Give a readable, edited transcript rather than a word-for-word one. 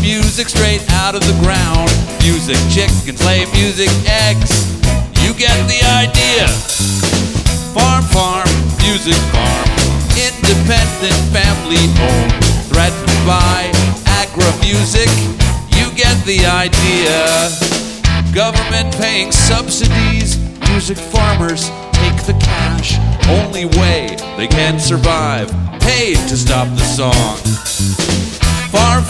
music straight out of the ground. Music chickens lay music eggs. You get the idea. Farm, farm, music farm. Independent, family owned. Threatened by agri-music. You get the idea. Government paying subsidies. Music farmers take the cash. Only way they can survive. Paid to stop the song. Farm